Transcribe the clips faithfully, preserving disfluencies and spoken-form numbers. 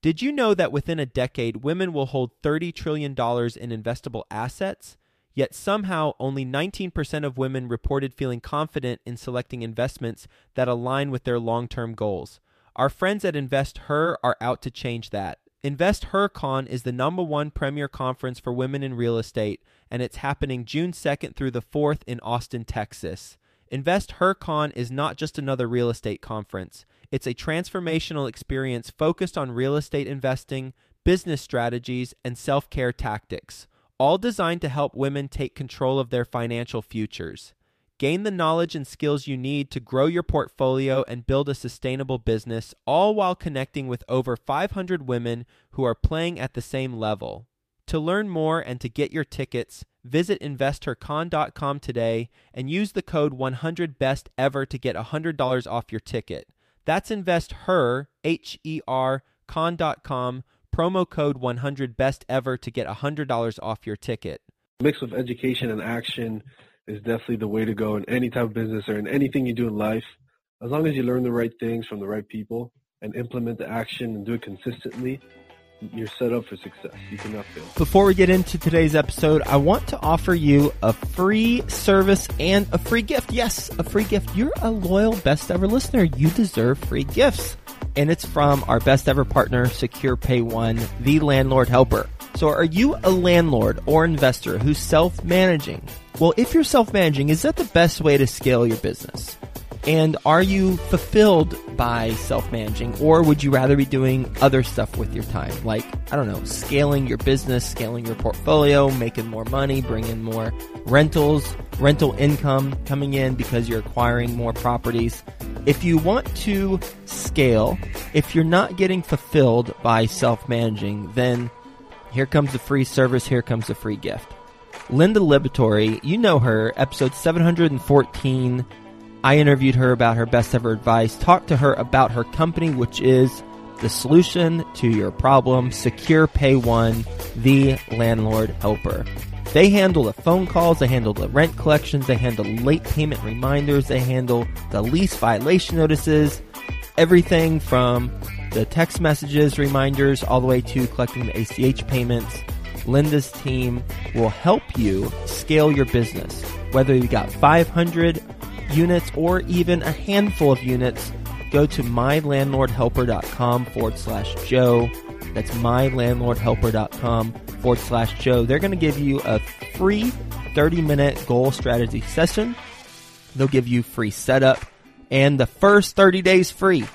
Did you know that within a decade, women will hold thirty trillion dollars in investable assets? Yet somehow only nineteen percent of women reported feeling confident in selecting investments that align with their long-term goals. Our friends at InvestHer are out to change that. InvestHerCon is the number one premier conference for women in real estate, and it's happening June second through the fourth in Austin, Texas. InvestHerCon is not just another real estate conference. It's a transformational experience focused on real estate investing, business strategies, and self-care tactics, all designed to help women take control of their financial futures. Gain the knowledge and skills you need to grow your portfolio and build a sustainable business, all while connecting with over five hundred women who are playing at the same level. To learn more and to get your tickets, visit investor con dot com today and use the code one hundred best ever to get one hundred dollars off your ticket. That's InvestHer, H E R, con dot com, promo code one hundred best ever to get one hundred dollars off your ticket. A mix of education and action is definitely the way to go in any type of business or in anything you do in life. As long as you learn the right things from the right people and implement the action and do it consistently, you're set up for success. You cannot fail. Before we get into today's episode, I want to offer you a free service and a free gift. Yes, a free gift. You're a loyal Best Ever listener. You deserve free gifts. And it's from our best ever partner, Secure Pay One, the landlord helper. So are you a landlord or investor who's self-managing? Well, if you're self-managing, is that the best way to scale your business? And are you fulfilled by self-managing, or would you rather be doing other stuff with your time? Like, I don't know, scaling your business, scaling your portfolio, making more money, bringing more rentals, rental income coming in because you're acquiring more properties. If you want to scale, if you're not getting fulfilled by self-managing, then here comes the free service, here comes the free gift. Linda Liberatore, you know her, episode seven hundred fourteen, I interviewed her about her best ever advice, talked to her about her company, which is the solution to your problem, Secure Pay One, the landlord helper. They handle the phone calls, they handle the rent collections, they handle late payment reminders, they handle the lease violation notices, everything from the text messages, reminders, all the way to collecting the A C H payments. Linda's team will help you scale your business. Whether you got five hundred units or even a handful of units, go to mylandlordhelper.com forward slash Joe. That's mylandlordhelper.com forward slash Joe. They're going to give you a free thirty minute goal strategy session. They'll give you free setup and the first thirty days free.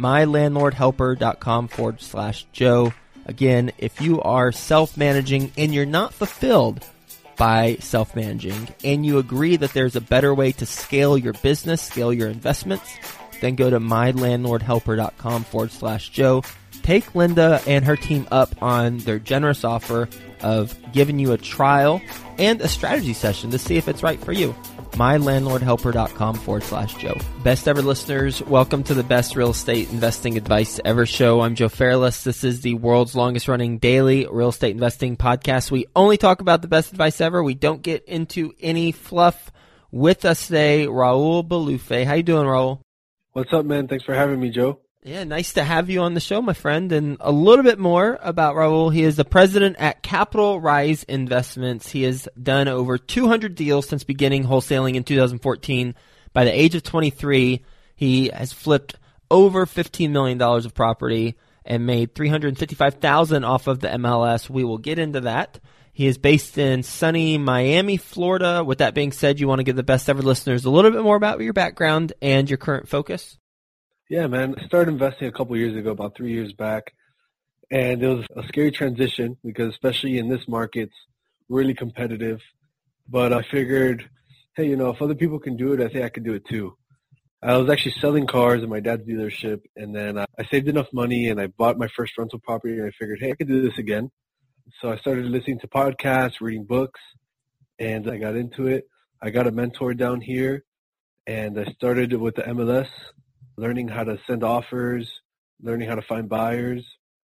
mylandlordhelper.com forward slash Joe. Again, if you are self-managing and you're not fulfilled by self-managing and you agree that there's a better way to scale your business, scale your investments, then go to mylandlordhelper.com forward slash Joe. Take Linda and her team up on their generous offer of giving you a trial and a strategy session to see if it's right for you. mylandlordhelper.com forward slash Joe. Best ever listeners, welcome to the best real estate investing advice ever show. I'm Joe Fairless. This is the world's longest running daily real estate investing podcast. We only talk about the best advice ever. We don't get into any fluff. With us today, Raul Balufe. How you doing, Raul? What's up, man? Thanks for having me, Joe. Yeah, nice to have you on the show, my friend. And a little bit more about Raul. He is the president at Capital Rise Investments. He has done over two hundred deals since beginning wholesaling in two thousand fourteen. By the age of twenty-three, he has flipped over fifteen million dollars of property and made three hundred fifty-five thousand dollars off of the M L S. We will get into that. He is based in sunny Miami, Florida. With that being said, you want to give the best ever listeners a little bit more about your background and your current focus? Yeah, man. I started investing a couple years ago, about three years back, and it was a scary transition because especially in this market, it's really competitive. But I figured, hey, you know, if other people can do it, I think I can do it too. I was actually selling cars in my dad's dealership, and then I saved enough money and I bought my first rental property, and I figured, hey, I could do this again. So I started listening to podcasts, reading books, and I got into it. I got a mentor down here, and I started with the M L S, learning how to send offers, learning how to find buyers,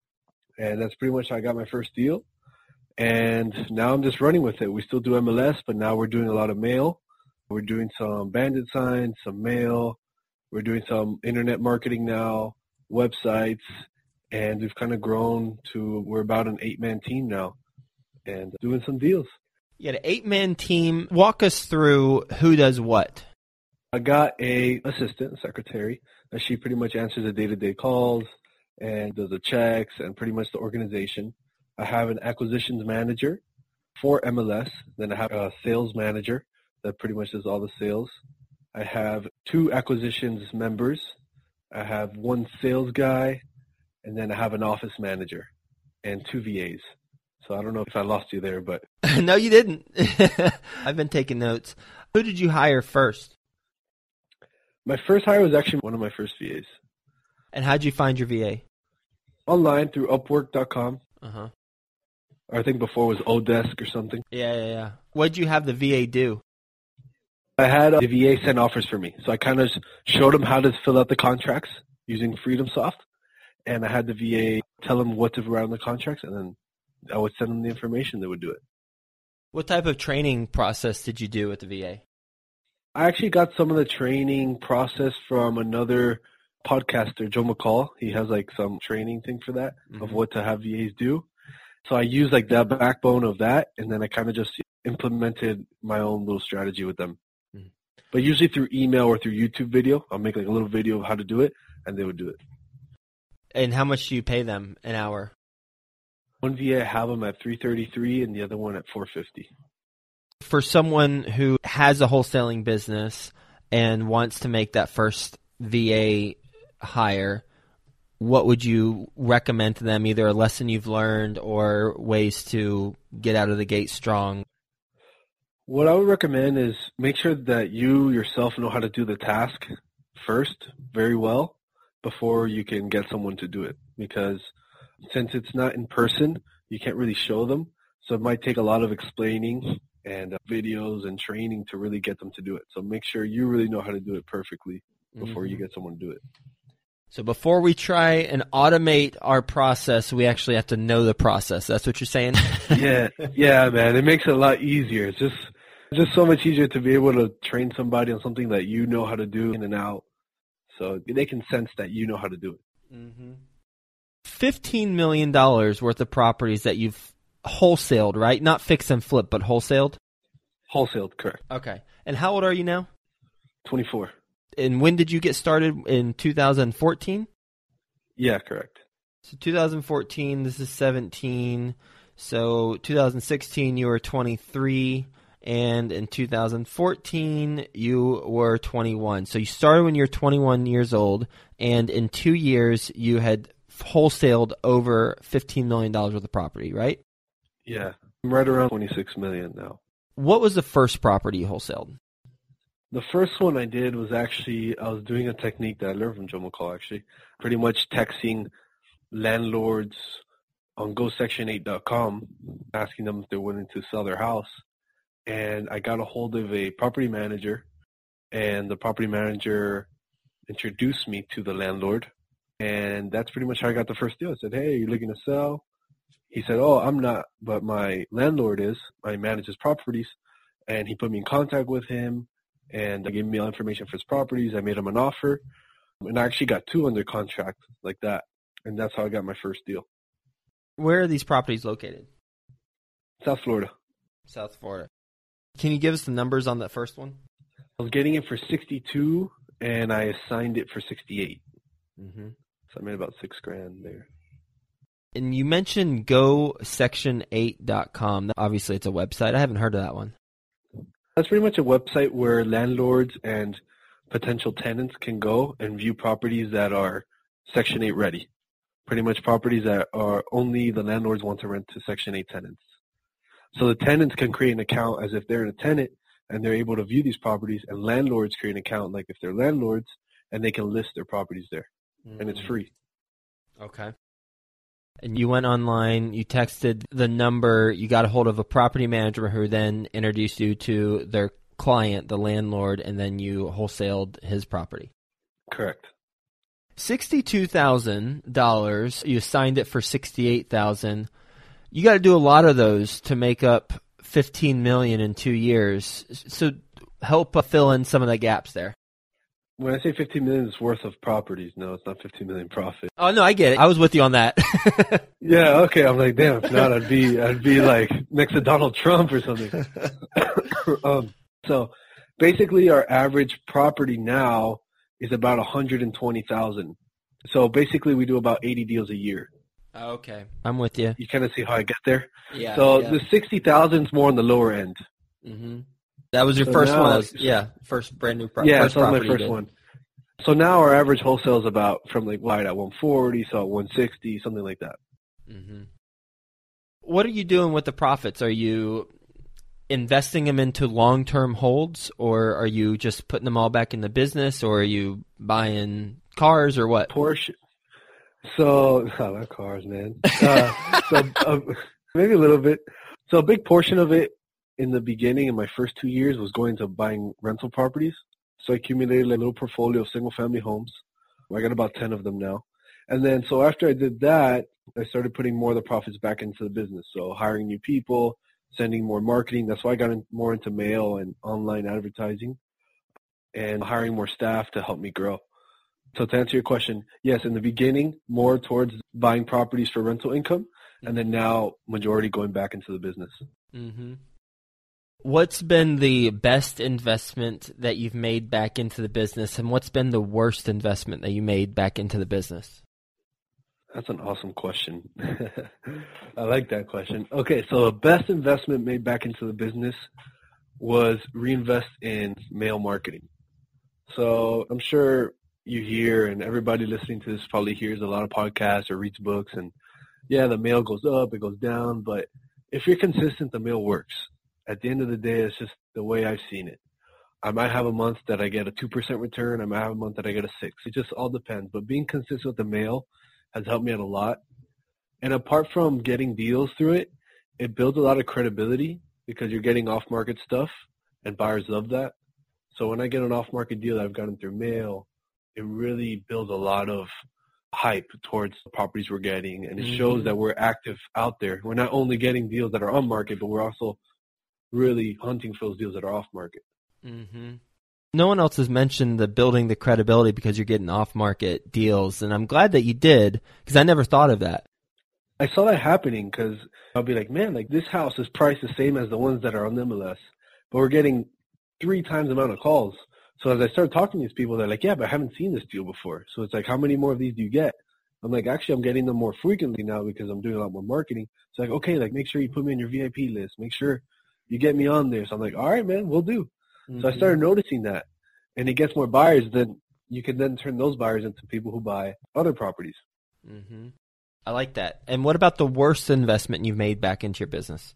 and that's pretty much how I got my first deal. And now I'm just running with it. We still do M L S, but now we're doing a lot of mail. We're doing some bandit signs, some mail. We're doing some internet marketing now, websites, and we've kind of grown to, we're about an eight-man team now and doing some deals. You got an eight-man team. Walk us through who does what. I got a assistant, a secretary, and she pretty much answers the day-to-day calls and does the checks and pretty much the organization. I have an acquisitions manager for M L S. Then I have a sales manager that pretty much does all the sales. I have two acquisitions members. I have one sales guy, and then I have an office manager and two V As. So I don't know if I lost you there, but... No, you didn't. I've been taking notes. Who did you hire first? My first hire was actually one of my first V As. And how'd you find your V A? Online through Upwork dot com. Uh-huh. Or I think before it was Odesk or something. Yeah, yeah, yeah. What'd you have the V A do? I had the V A send offers for me. So I kind of showed them how to fill out the contracts using FreedomSoft. And I had the V A tell them what to write on the contracts, and then I would send them the information. They would do it. What type of training process did you do with the V A? I actually got some of the training process from another podcaster, Joe McCall. He has like some training thing for that, mm-hmm. of what to have V As do. So I used like the backbone of that, and then I kind of just implemented my own little strategy with them. Mm-hmm. But usually through email or through YouTube video, I'll make like a little video of how to do it, and they would do it. And how much do you pay them an hour? One V A I have them at three thirty-three, and the other one at four fifty. For someone who has a wholesaling business and wants to make that first V A hire, what would you recommend to them, either a lesson you've learned or ways to get out of the gate strong? What I would recommend is make sure that you yourself know how to do the task first very well before you can get someone to do it. Because since it's not in person, you can't really show them. So it might take a lot of explaining and uh, videos and training to really get them to do it. So make sure you really know how to do it perfectly before mm-hmm. you get someone to do it. So before we try and automate our process, we actually have to know the process. That's what you're saying? yeah, yeah, man. It makes it a lot easier. It's just, it's just so much easier to be able to train somebody on something that you know how to do in and out. So they can sense that you know how to do it. Mm-hmm. fifteen million dollars worth of properties that you've wholesaled, right? Not fix and flip, but wholesaled? Wholesaled, correct. Okay. And how old are you now? twenty-four. And when did you get started? In two thousand fourteen? Yeah, correct. So two thousand fourteen, this is seventeen. So two thousand sixteen, you were twenty-three. And in two thousand fourteen, you were twenty-one. So you started when you were twenty-one years old, and in two years, you had wholesaled over fifteen million dollars worth of property, right? Yeah, I'm right around twenty-six million dollars now. What was the first property you wholesaled? The first one I did was actually, I was doing a technique that I learned from Joe McCall, actually. Pretty much texting landlords on go section eight dot com, asking them if they're willing to sell their house. And I got a hold of a property manager, and the property manager introduced me to the landlord. And that's pretty much how I got the first deal. I said, hey, you're looking to sell? He said, oh, I'm not, but my landlord is. I manage his properties. And he put me in contact with him, and gave me all information for his properties. I made him an offer, and I actually got two under contract like that. And that's how I got my first deal. Where are these properties located? South Florida. South Florida. Can you give us the numbers on that first one? I was getting it for sixty-two, and I assigned it for sixty-eight. Mm-hmm. So I made about six grand there. And you mentioned go section eight dot com. Obviously, it's a website. I haven't heard of that one. That's pretty much a website where landlords and potential tenants can go and view properties that are Section eight ready. Pretty much properties that are only the landlords want to rent to Section eight tenants. So the tenants can create an account as if they're a tenant, and they're able to view these properties, and landlords create an account like if they're landlords, and they can list their properties there. Mm. And it's free. Okay. And you went online, you texted the number, you got a hold of a property manager who then introduced you to their client, the landlord, and then you wholesaled his property. Correct. sixty-two thousand dollars, you signed it for sixty-eight thousand dollars. You got to do a lot of those to make up fifteen million dollars in two years. So help fill in some of the gaps there. When I say fifteen million is worth of properties, no, it's not fifteen million profit. Oh no, I get it. I was with you on that. Yeah, okay. I'm like, damn, if not, I'd be, I'd be like next to Donald Trump or something. um, so basically our average property now is about one hundred twenty thousand. So basically we do about eighty deals a year. Okay. I'm with you. You kind of see how I get there? Yeah. So yeah. the sixty thousand is more on the lower end. Mm-hmm. That was your So first now- one. That was, yeah, first brand new property. Yeah, first so that was property my you first did. one. So now our average wholesale is about from like wide at one forty, so at one sixty, something like that. Mm-hmm. What are you doing with the profits? Are you investing them into long-term holds, or are you just putting them all back in the business, or are you buying cars, or what? Porsche. So, oh, not cars, man. Uh, so uh, maybe a little bit. So a big portion of it in the beginning, in my first two years, was going to buying rental properties. So I accumulated a little portfolio of single-family homes. I got about ten of them now. And then, so after I did that, I started putting more of the profits back into the business. So hiring new people, sending more marketing. That's why I got in, more into mail and online advertising, and hiring more staff to help me grow. So to answer your question, yes, in the beginning, more towards buying properties for rental income, and then now majority going back into the business. Mm-hmm. What's been the best investment that you've made back into the business, and what's been the worst investment that you made back into the business? That's an awesome question. I like that question. Okay, so the best investment made back into the business was reinvest in mail marketing. So I'm sure you hear, and everybody listening to this probably hears a lot of podcasts or reads books, and yeah, the mail goes up, it goes down, but if you're consistent, the mail works. At the end of the day, it's just the way I've seen it. I might have a month that I get a two percent return. I might have a month that I get a six. It just all depends. But being consistent with the mail has helped me out a lot. And apart from getting deals through it, it builds a lot of credibility because you're getting off-market stuff, and buyers love that. So when I get an off-market deal that I've gotten through mail, it really builds a lot of hype towards the properties we're getting, and it Mm-hmm. shows that we're active out there. We're not only getting deals that are on market, but we're also really hunting for those deals that are off market. Mm-hmm. No one else has mentioned the building the credibility because you're getting off-market deals, and I'm glad that you did because I never thought of that. I saw that happening because I'll be like, man, like this house is priced the same as the ones that are on M L S, but we're getting three times the amount of calls. So as I started talking to these people, they're like, yeah, but I haven't seen this deal before. So it's like, how many more of these do you get? I'm like, actually, I'm getting them more frequently now because I'm doing a lot more marketing. It's like, okay, like make sure you put me in your V I P list. Make sure you get me on there. So I'm like, all right, man, we'll do. Mm-hmm. So I started noticing that. And it gets more buyers, then you can then turn those buyers into people who buy other properties. Mm-hmm. I like that. And what about the worst investment you've made back into your business?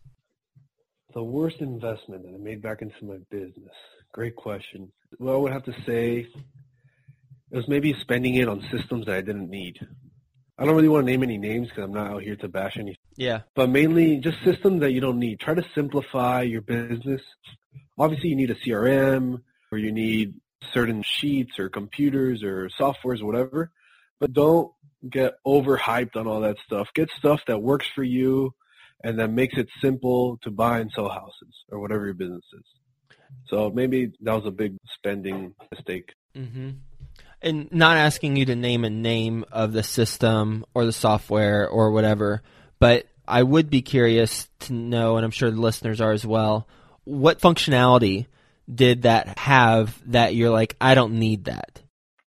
The worst investment that I made back into my business. Great question. Well, I would have to say it was maybe spending it on systems that I didn't need. I don't really want to name any names because I'm not out here to bash any. Yeah. But mainly just systems that you don't need. Try to simplify your business. Obviously, you need a C R M or you need certain sheets or computers or softwares or whatever. But don't get overhyped on all that stuff. Get stuff that works for you and that makes it simple to buy and sell houses or whatever your business is. So maybe that was a big spending mistake. Mm-hmm. And not asking you to name a name of the system or the software or whatever, but I would be curious to know, and I'm sure the listeners are as well, what functionality did that have that you're like, I don't need that?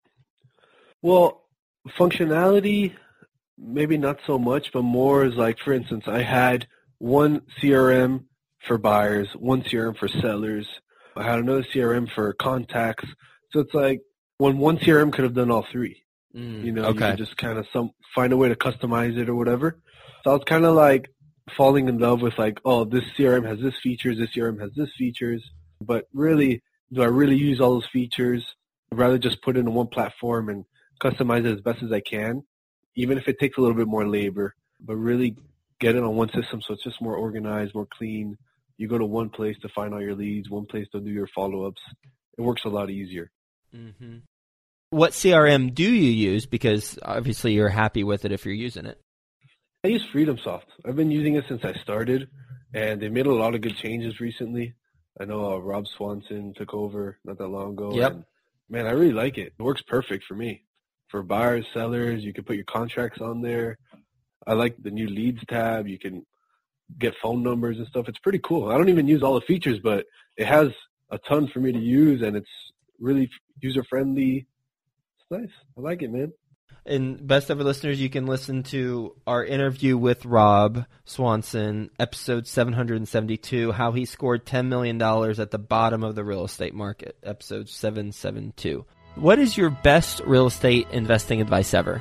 Well, functionality, maybe not so much, but more is like, for instance, I had one C R M for buyers, one C R M for sellers. I had another C R M for contacts. So it's like when one C R M could have done all three. Mm, you know, okay. you could just kind of some find a way to customize it or whatever. So I was kind of like falling in love with like, oh, this C R M has this features, this C R M has this features. But really, do I really use all those features? I'd rather just put it in one platform and customize it as best as I can, even if it takes a little bit more labor, but really get it on one system so it's just more organized, more clean. You go to one place to find all your leads, one place to do your follow-ups. It works a lot easier. Mm-hmm. What C R M do you use? Because obviously you're happy with it if you're using it. I use FreedomSoft. I've been using it since I started, and they made a lot of good changes recently. I know uh, Rob Swanson took over not that long ago. Yep. And Man, I really like it. It works perfect for me. For buyers, sellers, you can put your contracts on there. I like the new leads tab. You can get phone numbers and stuff. It's pretty cool. I don't even use all the features, but it has a ton for me to use, and it's really user-friendly. It's nice. I like it, man. And Best Ever listeners, you can listen to our interview with Rob Swanson, episode seven hundred seventy-two, how he scored ten million dollars at the bottom of the real estate market, episode seven seventy-two. What is your best real estate investing advice ever?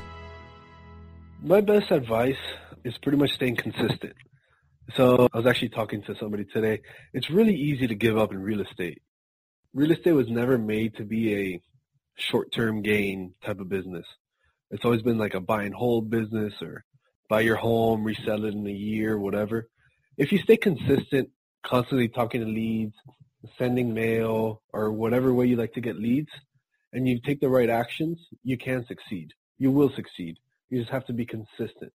My best advice is pretty much staying consistent. So I was actually talking to somebody today. It's really easy to give up in real estate. Real estate was never made to be a short-term gain type of business. It's always been like a buy and hold business, or buy your home, resell it in a year, whatever. If you stay consistent, constantly talking to leads, sending mail, or whatever way you like to get leads, and you take the right actions, you can succeed. You will succeed. You just have to be consistent.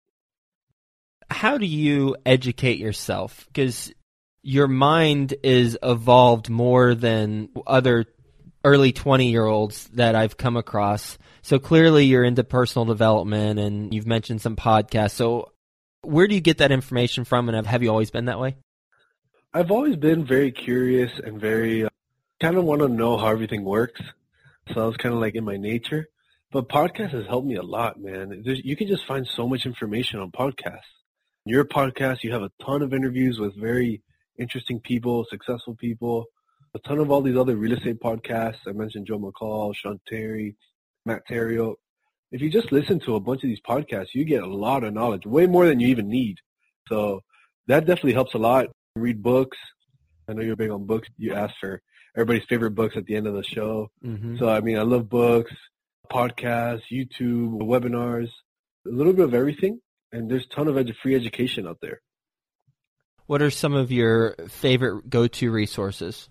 How do you educate yourself? Because your mind is evolved more than other early twenty-year-olds that I've come across. So clearly you're into personal development, and you've mentioned some podcasts. So where do you get that information from, and have, have you always been that way? I've always been very curious and very uh, kind of want to know how everything works. So that was kind of like in my nature. But podcasts has helped me a lot, man. There's, you can just find so much information on podcasts. Your podcast, you have a ton of interviews with very interesting people, successful people, a ton of all these other real estate podcasts. I mentioned Joe McCall, Sean Terry, Matt Terrio. If you just listen to a bunch of these podcasts, you get a lot of knowledge, way more than you even need. So that definitely helps a lot. Read books. I know you're big on books. You asked for everybody's favorite books at the end of the show. Mm-hmm. So, I mean, I love books, podcasts, YouTube, webinars, a little bit of everything. And there's a ton of edu- free education out there. What are some of your favorite go-to resources?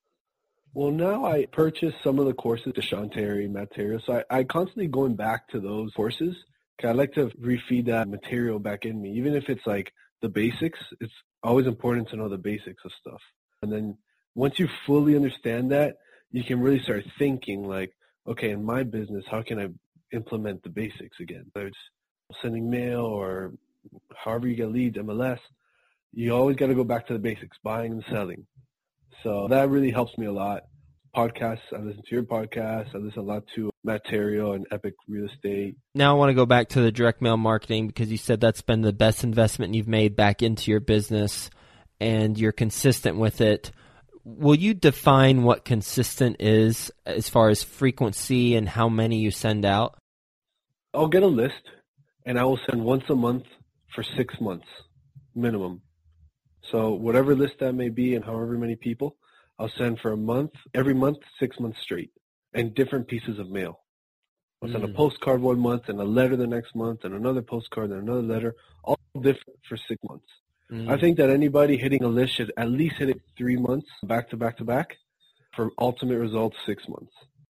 Well, now I purchase some of the courses to Sean Terry, Matt Terrio. So I, I constantly going back to those courses. I like to refeed that material back in me. Even if it's like the basics, it's always important to know the basics of stuff. And then once you fully understand that, you can really start thinking like, okay, in my business, how can I implement the basics again? Whether it's sending mail or however you get leads, M L S, you always got to go back to the basics, buying and selling. So that really helps me a lot. Podcasts, I listen to your podcast. I listen a lot to Matt Terrio and Epic Real Estate. Now I want to go back to the direct mail marketing, because you said that's been the best investment you've made back into your business, and you're consistent with it. Will you define what consistent is as far as frequency and how many you send out? I'll get a list, and I will send once a month for six months minimum. So whatever list that may be and however many people, I'll send for a month, every month, six months straight, and different pieces of mail. I'll send mm. a postcard one month and a letter the next month and another postcard and another letter, all different for six months. Mm. I think that anybody hitting a list should at least hit it three months back to back to back for ultimate results six months.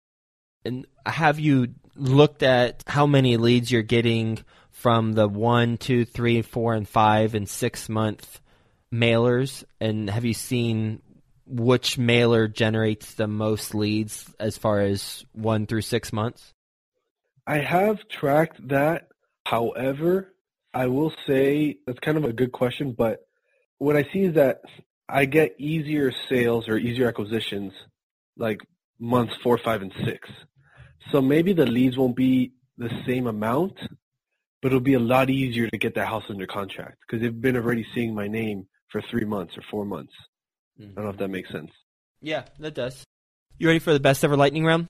And have you looked at how many leads you're getting from the one, two, three, four, and five and six month mailers? And have you seen which mailer generates the most leads as far as one through six months? I have tracked that. However, I will say that's kind of a good question, but what I see is that I get easier sales or easier acquisitions like months four, five, and six. So maybe the leads won't be the same amount, but it'll be a lot easier to get that house under contract because they've been already seeing my name for three months or four months. Mm-hmm. I don't know if that makes sense. Yeah, that does. You ready for the best ever lightning round?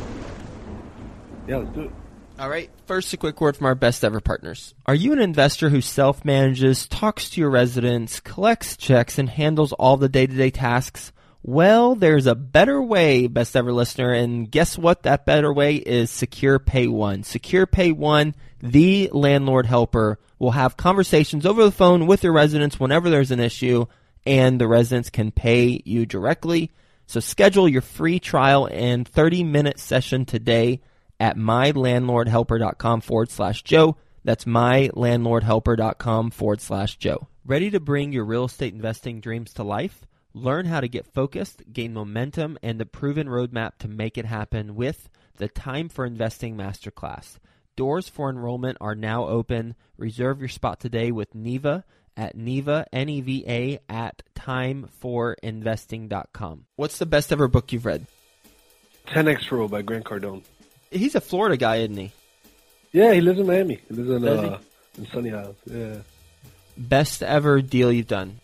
Yeah, let's do it. All right. First, a quick word from our best ever partners. Are you an investor who self-manages, talks to your residents, collects checks, and handles all the day-to-day tasks? Well, there's a better way, best ever listener, and guess what? That better way is Secure Pay One. Secure Pay One, the landlord helper, will have conversations over the phone with your residents whenever there's an issue, and the residents can pay you directly. So schedule your free trial and thirty-minute session today at mylandlordhelper.com forward slash Joe. That's mylandlordhelper.com forward slash Joe. Ready to bring your real estate investing dreams to life? Learn how to get focused, gain momentum, and the proven roadmap to make it happen with the Time for Investing Masterclass. Doors for enrollment are now open. Reserve your spot today with Neva at Neva, N E V A, at time for investing dot com. What's the best ever book you've read? ten X Rule by Grant Cardone. He's a Florida guy, isn't he? Yeah, he lives in Miami. He lives in, Does uh, in Sunny Isles. Yeah. Best ever deal you've done?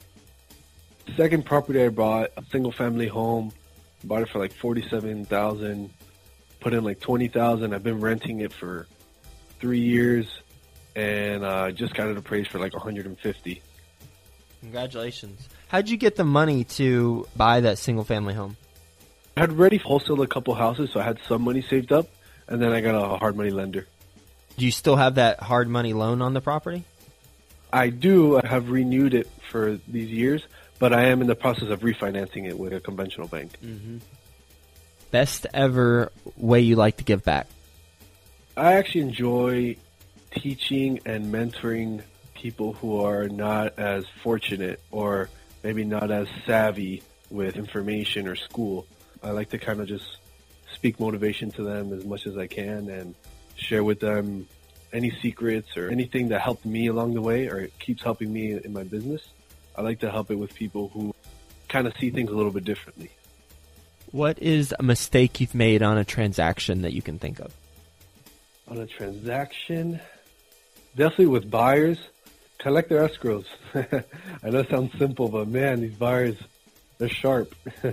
Second property I bought, a single family home. Bought it for like forty-seven thousand dollars. Put in like twenty thousand dollars. I've been renting it for three years. And I uh, just got it appraised for like one hundred fifty thousand dollars. Congratulations. How'd you get the money to buy that single family home? I had already wholesaled a couple houses, so I had some money saved up. And then I got a hard money lender. Do you still have that hard money loan on the property? I do. I have renewed it for these years. But I am in the process of refinancing it with a conventional bank. Mm-hmm. Best ever way you like to give back? I actually enjoy teaching and mentoring people who are not as fortunate or maybe not as savvy with information or school. I like to kind of just speak motivation to them as much as I can and share with them any secrets or anything that helped me along the way or keeps helping me in my business. I like to help it with people who kind of see things a little bit differently. What is a mistake you've made on a transaction that you can think of? On a transaction, definitely with buyers, collect their escrows. I know it sounds simple, but man, these buyers, they're sharp.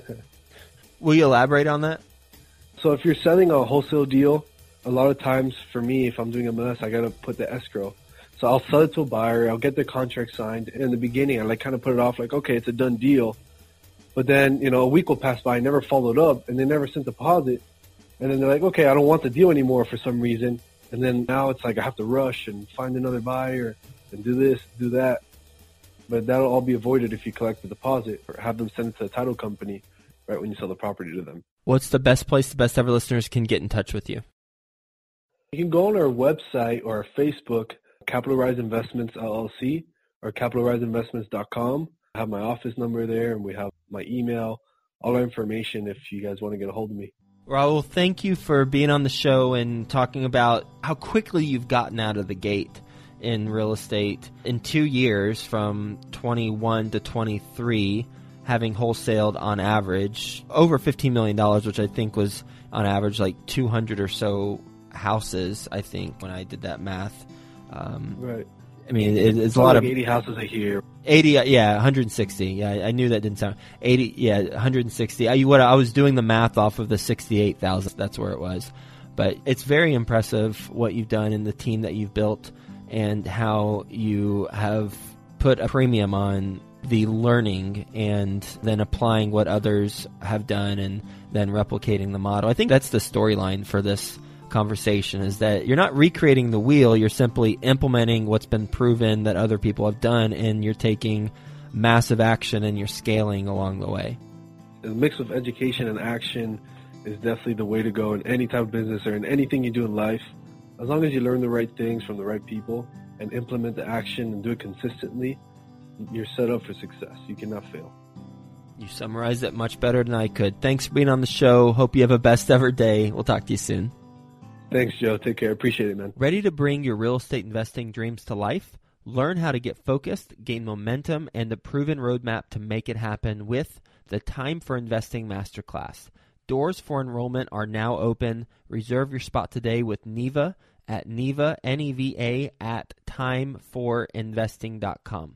Will you elaborate on that? So if you're selling a wholesale deal, a lot of times for me, if I'm doing M L S, I got to put the escrow. So I'll sell it to a buyer. I'll get the contract signed. In the beginning, I like kind of put it off like, okay, it's a done deal. But then, you know, a week will pass by. I never followed up, and they never sent deposit. And then they're like, okay, I don't want the deal anymore for some reason. And then now it's like I have to rush and find another buyer and do this, do that. But that'll all be avoided if you collect the deposit or have them send it to the title company right when you sell the property to them. What's the best place the Best Ever listeners can get in touch with you? You can go on our website or our Facebook, Capital Rise Investments L L C or capital rise investments dot com. I have my office number there, and we have my email, all our information if you guys want to get a hold of me. Raul, thank you for being on the show and talking about how quickly you've gotten out of the gate in real estate in two years from twenty-one to twenty-three, having wholesaled on average over fifteen million dollars, which I think was on average like two hundred or so houses, I think, when I did that math. Um, right. I mean, it, it's, it's a lot like of eighty houses a year. eighty, yeah, one hundred sixty. Yeah, I knew that didn't sound eighty. Yeah, one hundred sixty. I, what I was doing the math off of the sixty-eight thousand. That's where it was. But it's very impressive what you've done and the team that you've built, and how you have put a premium on the learning and then applying what others have done and then replicating the model. I think that's the storyline for this conversation, is that you're not recreating the wheel, you're simply implementing what's been proven that other people have done, and you're taking massive action and you're scaling along the way. The mix of education and action is definitely the way to go in any type of business or in anything you do in life. As long as you learn the right things from the right people and implement the action and do it consistently, you're set up for success. You cannot fail. You summarized it much better than I could. Thanks for being on the show. Hope you have a best ever day. We'll talk to you soon. Thanks, Joe. Take care. Appreciate it, man. Ready to bring your real estate investing dreams to life? Learn how to get focused, gain momentum, and the proven roadmap to make it happen with the Time for Investing Masterclass. Doors for enrollment are now open. Reserve your spot today with Neva at Neva, N E V A, at time for investing dot com.